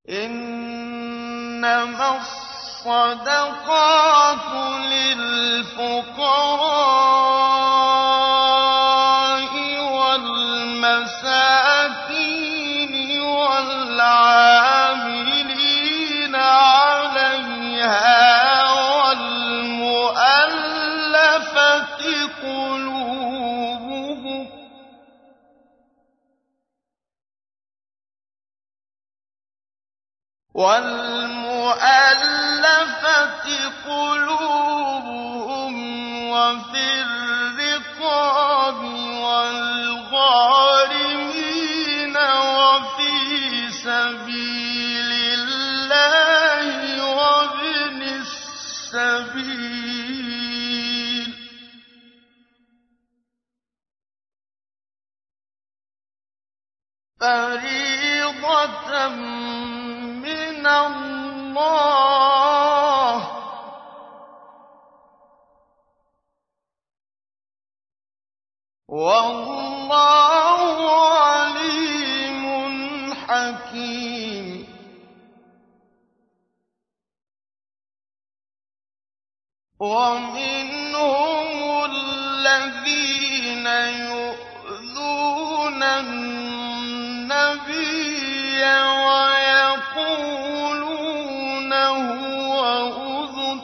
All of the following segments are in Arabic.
إنما الصدقات للفقراء والمساكين والعاملين عليها والمؤلفة قلوبهم وفي الرقاب والغارمين وفي سبيل الله وابن السبيل فريضة من الله والله عليم حكيم ومنهم الذين يؤذون النبي ويقولون هو أذن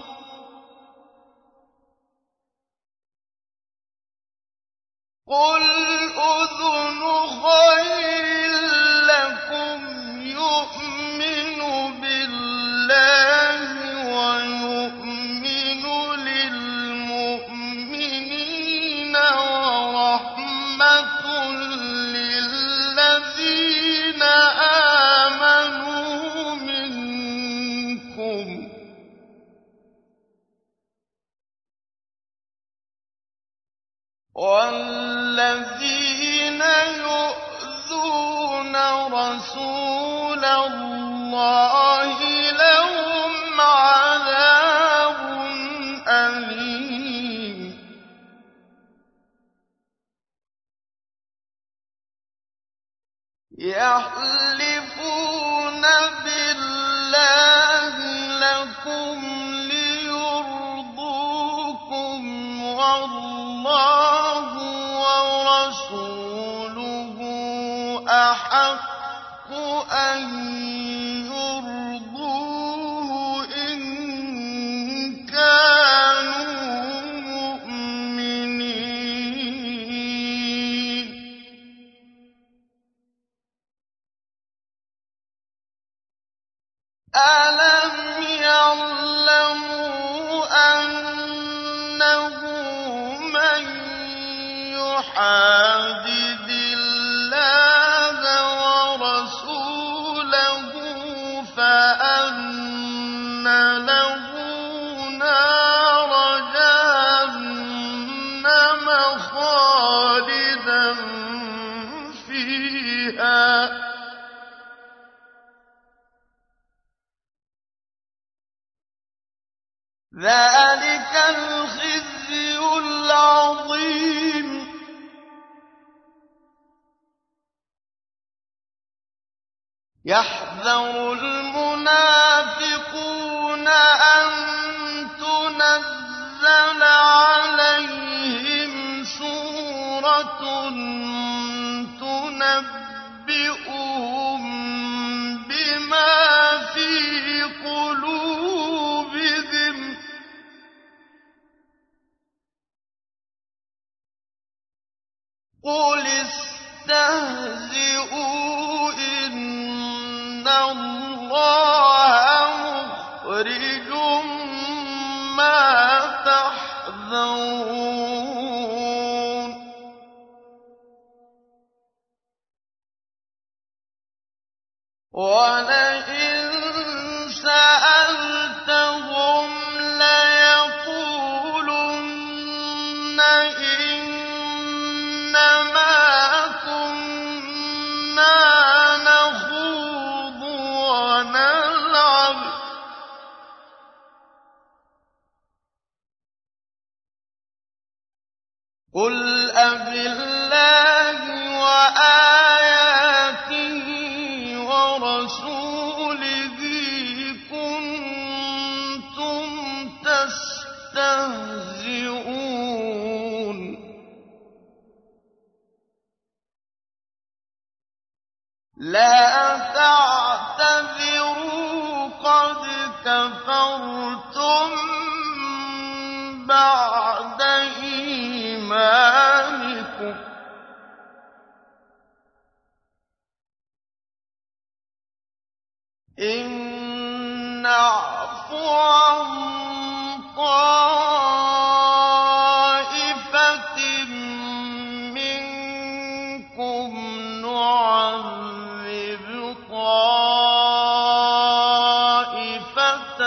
قل أذن خير لكم يؤمن بالله ويؤمن للمؤمنين ورحمة للذين آمنوا منكم والذين يؤذون رسول الله لهم عذاب أليم يحلفون بالله لكم ليرضوكم والله ورسوله أحق أن يرضوه إن كانوا مؤمنين ألم يعلموا أنه من يحادد الله ورسوله فأن له نار جهنم خالدا فيها ذلك الخزي العظيم يحذر المنافقون أن تنزل عليهم سورة تنبئهم بما في قلوبهم قل استهزئوا إن الله مخرج ما تحذرون ولئن سألتهم ليقولن إنما كنا نخوض ونلعب قل أبالله وآياته ورسوله رَسُولِهِ كُنتُمْ تَسْتَهْزِئُونَ لَا تَعْتَذِرُوا قَدْ كَفَرْتُم بَعْدَ إِيمَانِكُمْ إِن نَّعْفُ عَن طَائِفَةٍ مِّنكُمْ نُعَذِّبْ طَائِفَةً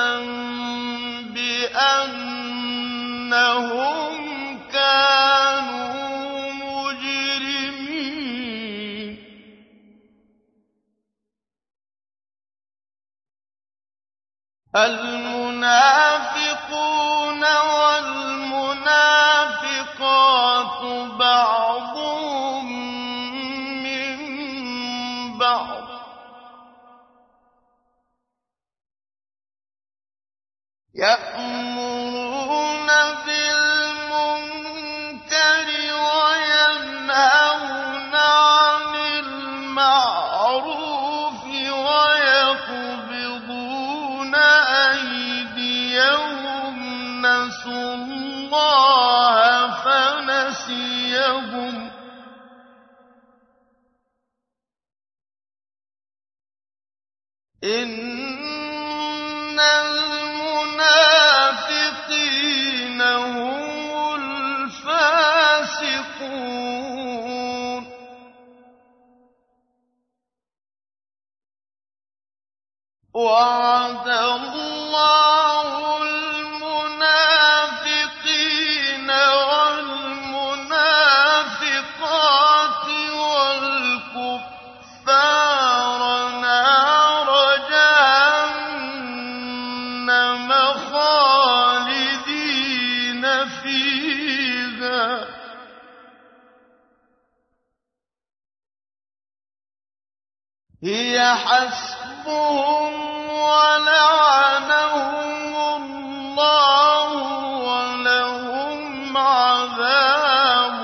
بِأَنَّهُمْ كَانُوا مُجْرِمِينَ المنافقون والمنافقات بعضهم من بعض يأمرون بالمنكر وينهون عن المعروف ويقبضون أيديهم نسوا الله فنسيهم إن المنافقين هم الفاسقون وعد الله المنافقين والمنافقات والكفار نار جهنم خالدين فيها هي حسبهم ولعنهم الله ولهم عذاب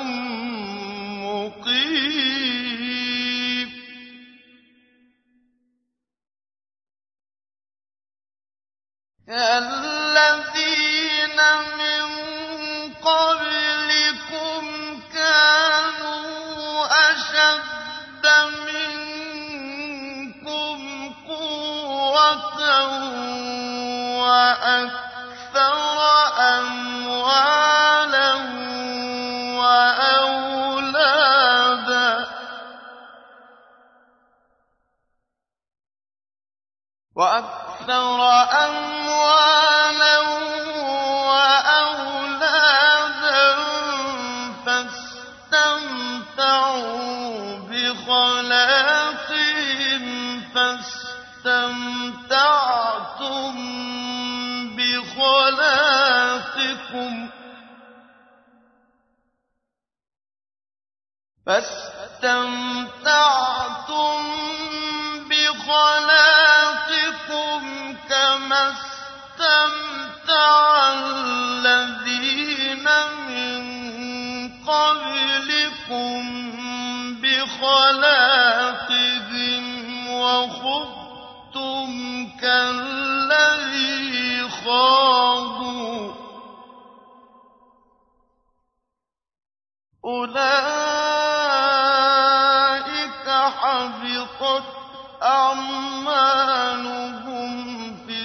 مقيم الذين من قبلكم كانوا أشد منكم قوة وأكثر أموالا وأولادا فاستمتعوا بخلاقهم فاستمتعتم بخلاقكم كما استمتع الذين من قبلكم بخلاقهم وخضتم كالذي خاضوا أولئك حبطت أعمالهم في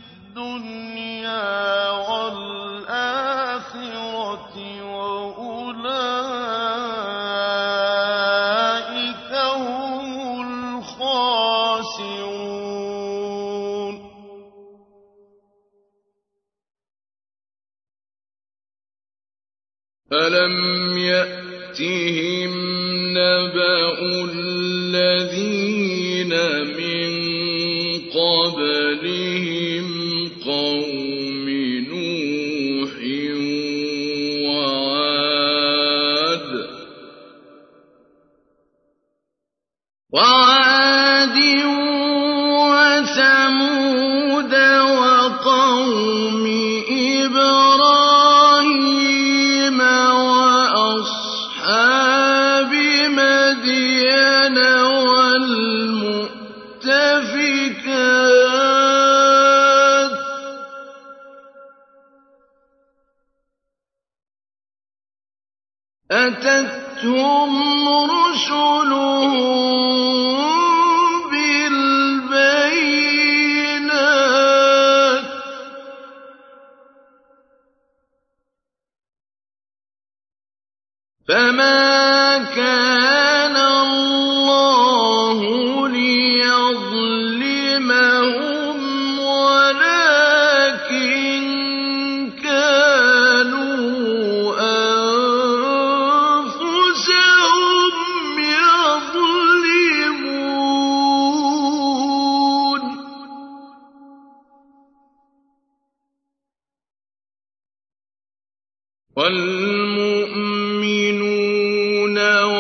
الدنيا والآخرة وأولئك هم الخاسرون ألم يأتهم نبأ الذين من قبلهم قوم نوح وعاد مؤتفكات أتتهم رسلهم بالبينات فما كان الله ليظلمهم ولكن كانوا أنفسهم يظلمون والمؤمنون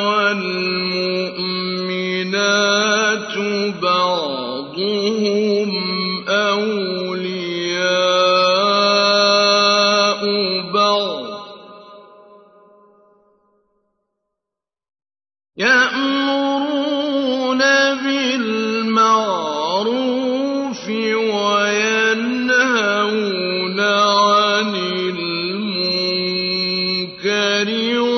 والمؤمنات بعضهم أولياء بعض يأمرون بالمعروف وينهون عن المنكر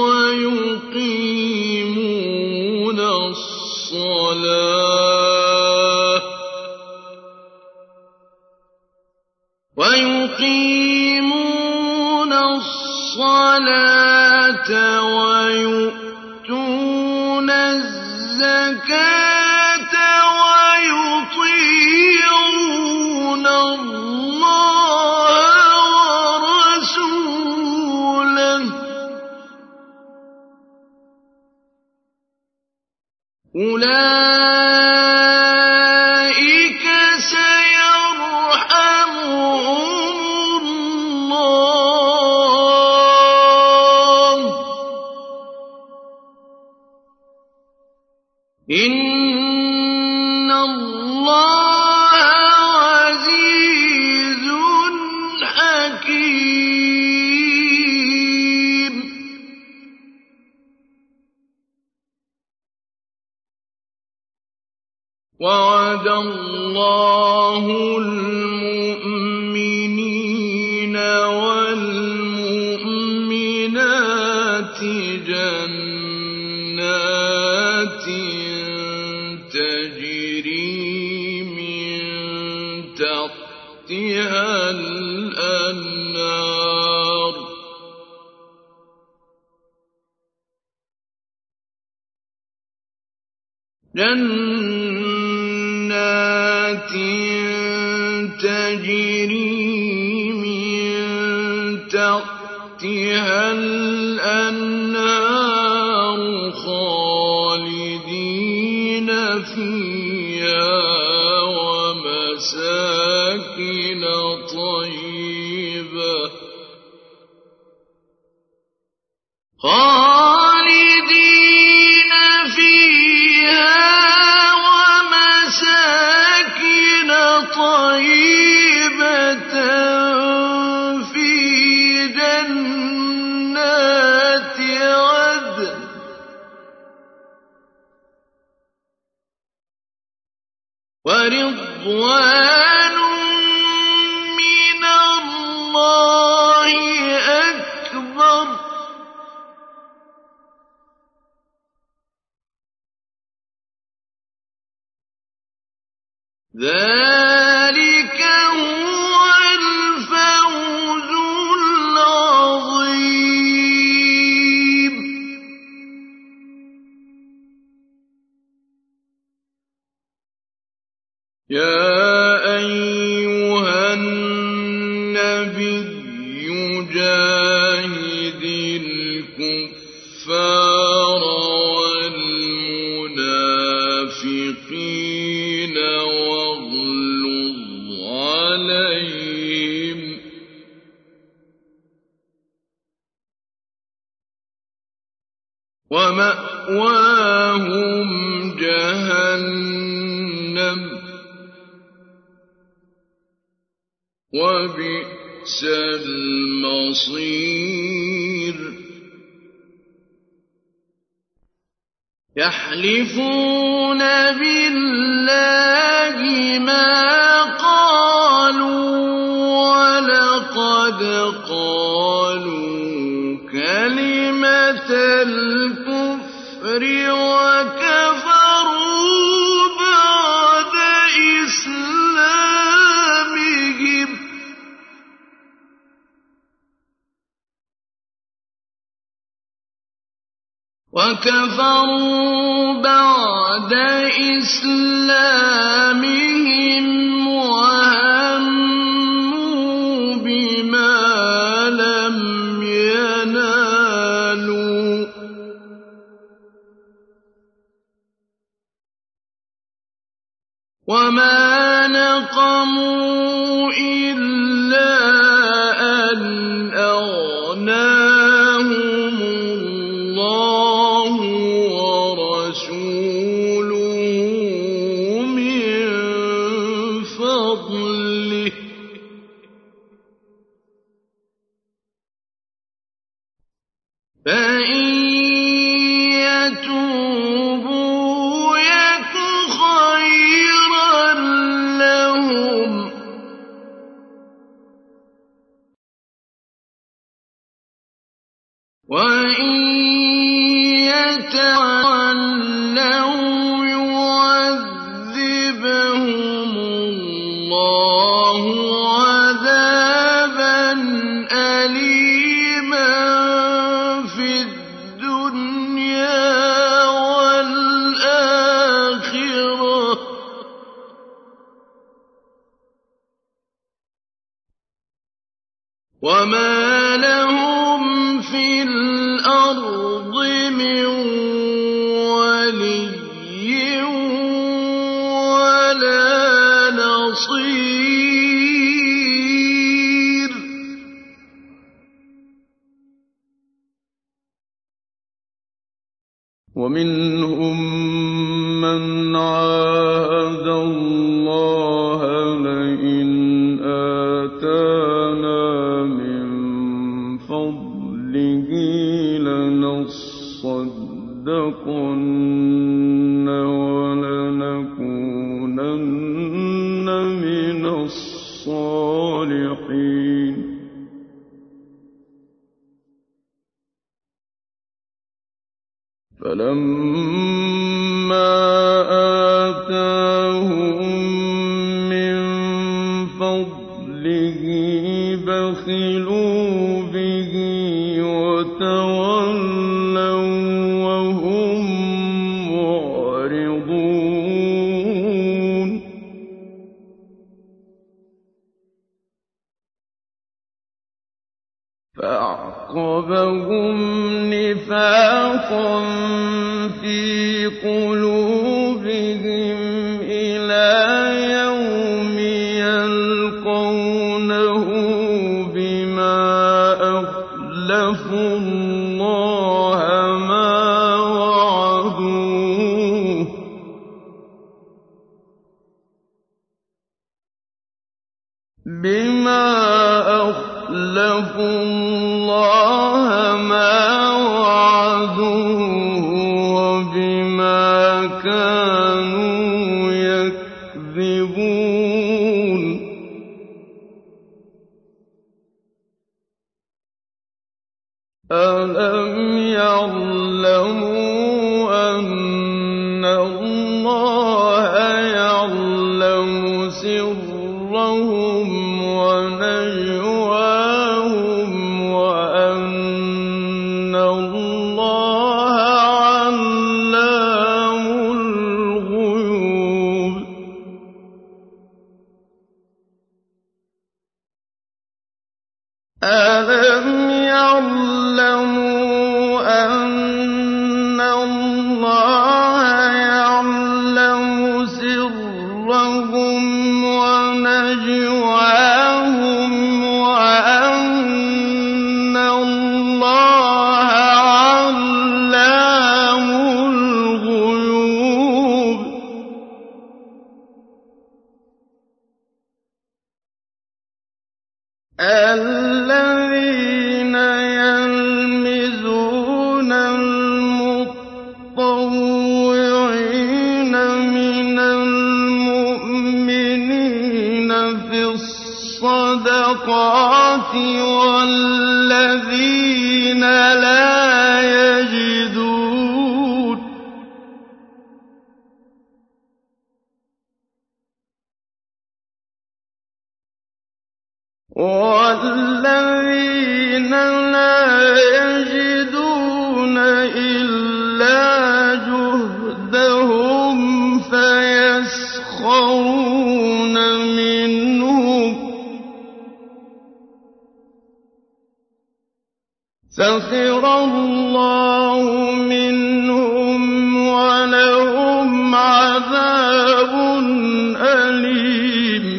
ويقيمون الصلاة ويؤتون الزكاة ويطيعون الله ورسوله أولئك سيرحمهم الله إن الله عزيز حكيم وعد الله المؤمنين والمؤمنات جنات تجري من تحتها الأنهار جنات تجري من تحتها الأنهار خالدين فيها ومساكن طيبة خالدين فيها ومساكن طيبة في جنات عدن ورضوان من الله أكبر ذلك هو الفوز العظيم يا أيها النبي جاهد الكفار والمنافقين واغلظ عليهم ومأواهم جهنم وبئس المصير يحلفون بالله بما قالوا ولقد قالوا كلمة الكفر وكفروا بعد إسلامهم وهموا بما لم ينالوا وما نقموا إلا أن أغناهم الله ورسوله من فضله فإن يتوبوا يك خيرا لهم وإن يتولوا يعذبهم الله عذابا أليما في الدنيا والآخرة وما لهم في الأرض من ولي ولا نصير ومنهم من عاهد الله لئن آتانا من فضله لنصدقن ولنكونن من الصالحين فلما آتاهم من فضله بخلوا به وتولوا وهم معرضون فأعقبهم نفاقا في قلوبهم إلى يوم يلقونه بما أخلفوا الله ما وعدوه وبما كانوا يكذبون ألم يعلموا أن الله يعلم سرهم ونجواهم وأن الله علام الغيوب ألم يعلموا أن الله يعلم سرهم ونجواهم وأن الله علام الغيوب الذين يلمزون المطوعين من المؤمنين الصَّدَقَاتِ وَالَّذِينَ لَا يَجِدُونَ إِلَّا جُهْدَهُمْ فَيَسْخَرُونَ مِنْهُمْ ۚ سَخِرَ اللَّهُ مِنْهُمْ وَلَهُمْ عَذَابٌ أَلِيمٌ.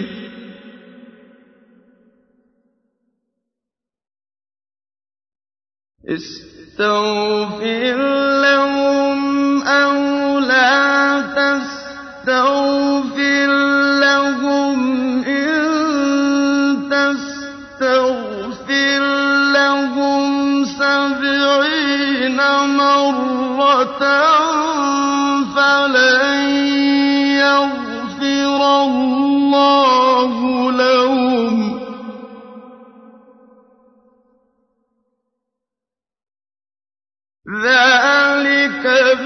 اسْتَغْفِرْ لَهُمْ أَوْ لَا تَسْتَغْفِرْ لَهُمْ إِن تَسْتَغْفِرْ لَهُمْ 70 مَرَّةً فَلَن يَغْفِرَ اللَّهُ لَهُمْ ۚ ذَٰلِكَ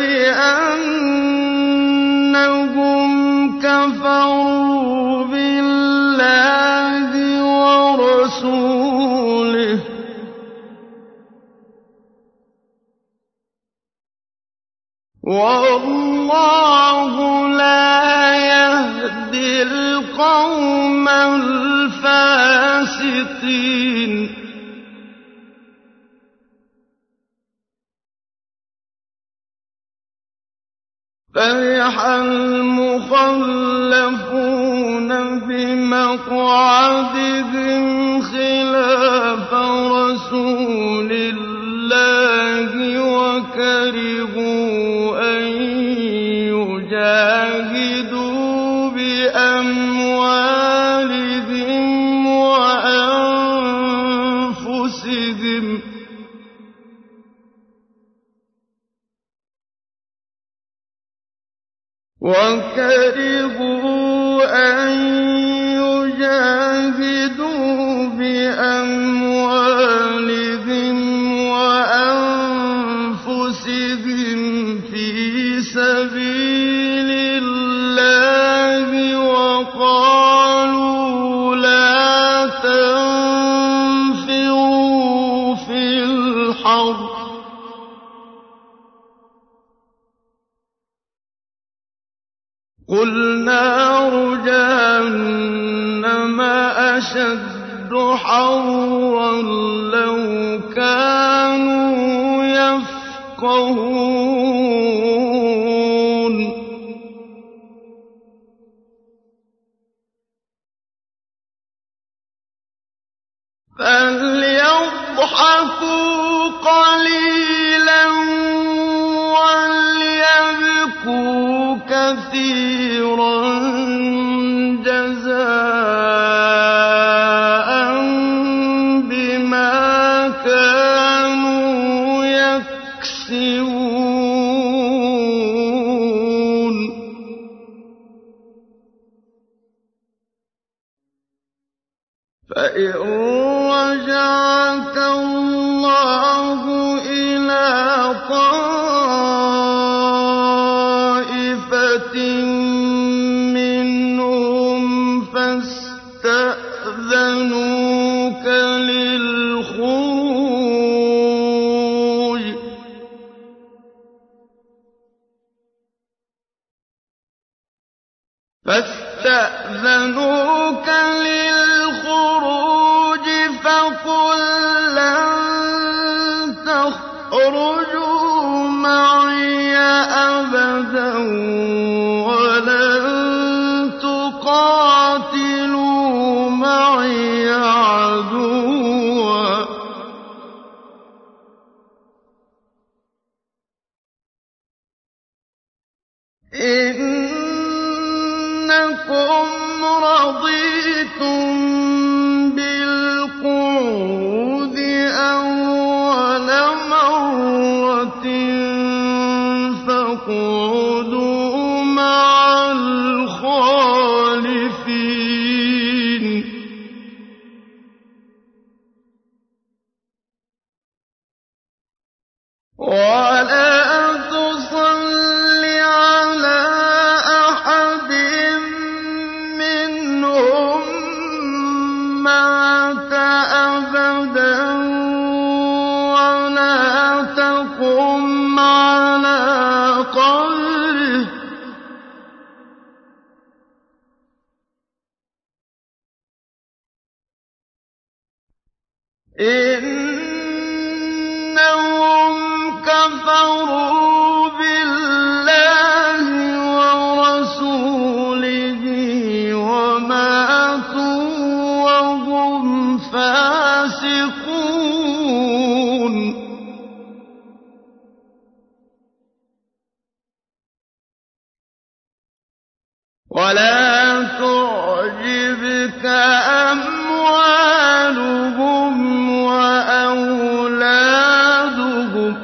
بِأَنَّهُمْ كَفَرُوا بِاللَّهِ وَرَسُولِهِ ۗ وَاللَّهُ لَا يَهْدِي الْقَوْمَ الْفَاسِقِينَ. فَرِحَ الْمُخَلَّفُونَ بِمَقْعَدِهِمْ خِلَافَ رَسُولِ اللَّهِ وَكَرِهُوا أَن يُجَاهِدُوا بِأَمْوَالِهِمْ وَأَنفُسِهِمْ ۚ فِي سَبِيلِ اللَّهِ وَقَالُوا لَا تَنفِرُوا فِي الْحَرِّ ۗ قُلْ نَارُ جَهَنَّمَ أَشَدُّ حَرًّا لَّوْ كَانُوا يَفْقَهُونَ. فَلْيَضْحَكُوا قَلِيلًا وَلْيَبْكُوا كَثِيرًا جَزَاءً بِمَا كَانُوا يَكْسِبُونَ. فَإِن رَّجَعَكَ اللَّهُ إِلَىٰ طَائِفَةٍ مِّنْهُمْ فَاسْتَأْذَنُوكَ لِلْخُرُوجِ فَقُل لَّن تَخْرُجُوا مَعِيَ أَبَدًا وَلَن تُقَاتِلُوا مَعِيَ عَدُوًّا ۖ إِنَّكُمْ رَضِيتُم بِالْقُعُودِ أَوَّلَ مَرَّةٍ فَاقْعُدُوا مَعَ الْخَالِفِينَ. إِنَّهُمْ كَفَرُوا بِاللَّهِ وَرَسُولِهِ وَمَاتُوا وَهُمْ فَاسِقُونَ وَلَا تُعْجِبْكَ أَمْوَالُهُمْ وَأَوْلَادُهُمْ ۚ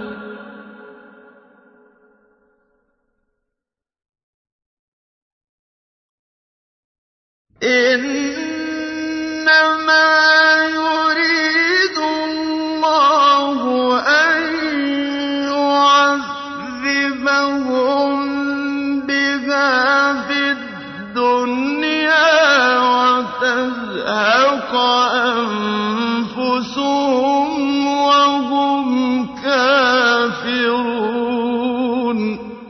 إِنَّمَا يُرِيدُ اللَّهُ أَن يُعَذِّبَهُم بِهَا فِي الدُّنْيَا وَتَزْهَقَ أَنفُسُهُمْ وَهُمْ كَافِرُونَ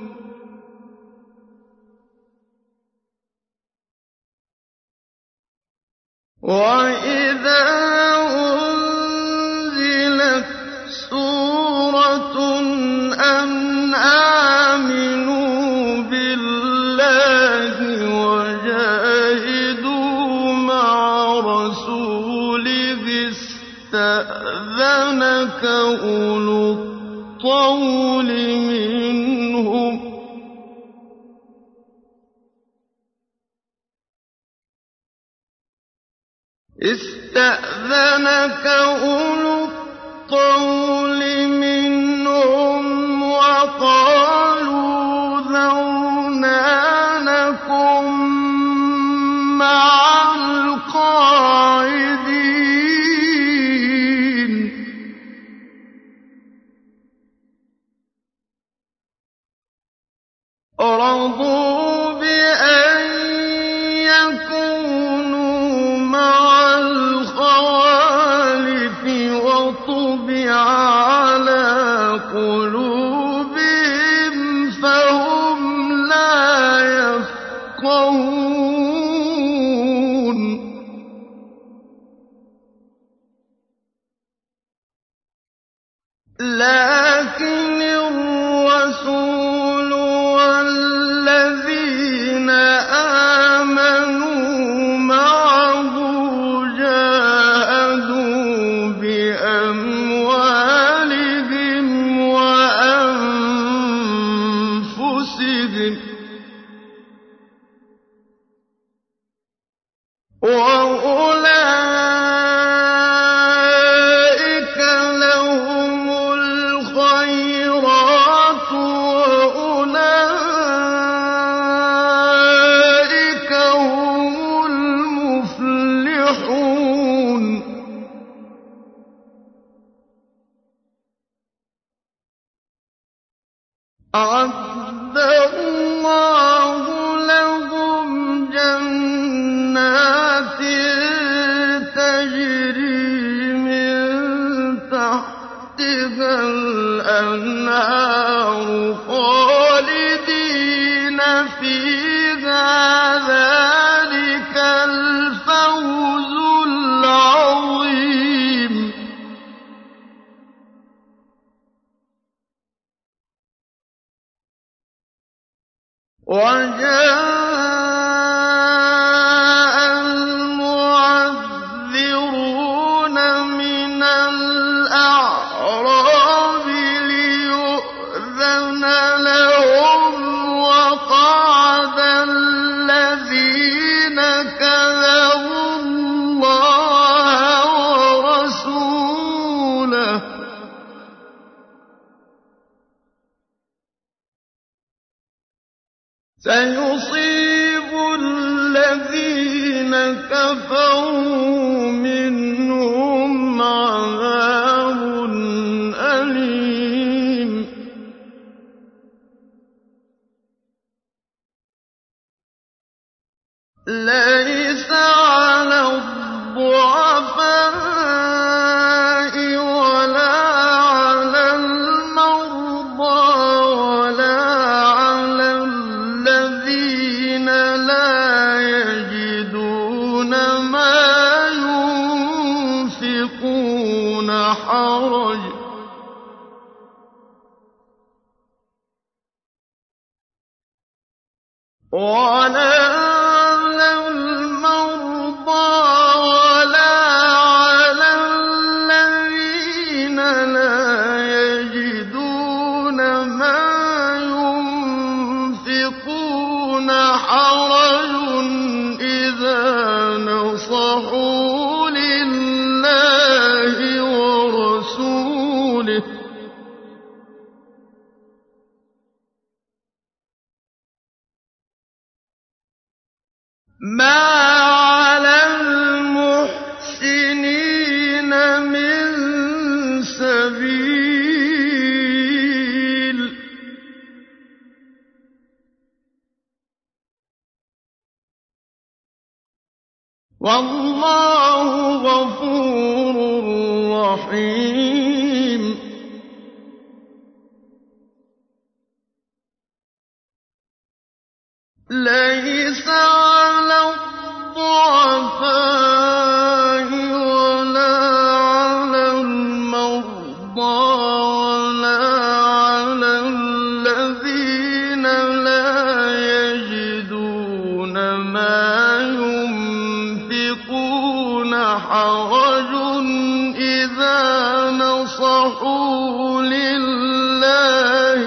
وَإِذَا أُنزِلَتْ سُورَةٌ أَنْ آمِنُوا بِاللَّهِ وَجَاهِدُوا مَعَ رَسُولِهِ اسْتَأْذَنَكَ أُولُو الطَّوْلِ مِنْهُمْ ۖ وَقَالُوا ذَرْنَا نَكُن مَّعَ الْقَاعِدِينَ رَضُوا بِأَن يَكُونُوا مَعَ الْخَوَالِفِ وَطُبِعَ عَلَىٰ قُلُوبِهِمْ فَهُمْ لَا يَفْقَهُونَ لَٰكِنِ الرَّسُولُ وَالَّذِينَ آمَنُوا مَعَهُ جَاهَدُوا بِأَمْوَالِهِمْ وَأَنفُسِهِمْ ۚ وَأُولَٰئِكَ لَهُمُ الْخَيْرَاتُ وَأُولَٰئِكَ هُمُ الْمُفْلِحُونَ أَعَدَّ اللَّهُ لَهُمْ جَنَّاتٍ تَجْرِي مِن تَحْتِهَا الْأَنْهَارُ خَالِدِينَ فِيهَا ۚ ذَٰلِكَ الْفَوْزُ الْعَظِيمُ وَجَاءَ الْمُعَذِّرُونَ مِنَ الْأَعْرَابِ لِيُؤْذَنَ لَهُمْ وَقَعَدَ الَّذِينَ كَذَبُوا اللَّهَ وَرَسُولَهُ ۚ سَيُصِيبُ الَّذِينَ كَفَرُوا مِنْهُمْ عَذَابٌ أَلِيمٌ لَيْسَ عَلَى الضُّعَفَاءِ وَلَا عَلَى الْمَرْضَىٰ وَلَا عَلَى الَّذِينَ لَا يَجِدُونَ مَا يُنفِقُونَ حرج ولا على المرضى ولا على الذين لا يجدون ما ينفقون حرج إذا نصحوا لله ورسوله ما على المحسنين من سبيل والله غفور رحيم ليس على الضعفاء ولا على المرضى ولا على الذين لا يجدون ما ينفقون حرج إذا نصحوا لله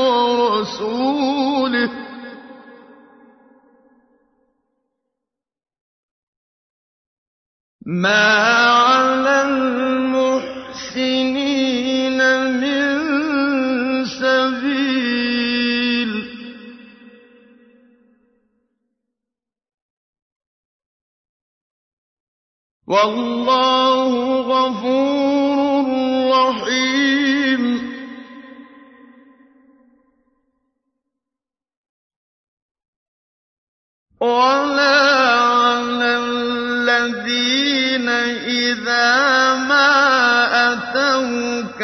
ورسوله ما على المحسنين من سبيل والله غفور رحيم ولا على الذين إذا ما أتوك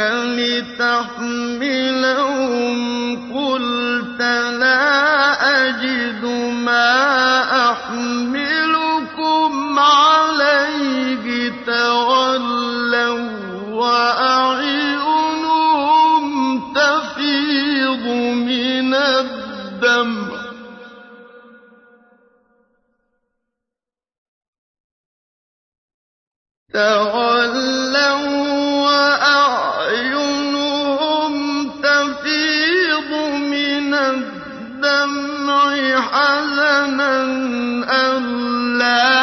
لتحملهم قلت لا أجد ما أحملكم عليه تولوا وأعينهم تفيض من الدمع تولوا وأعينهم تفيض من الدمع حزنا ألا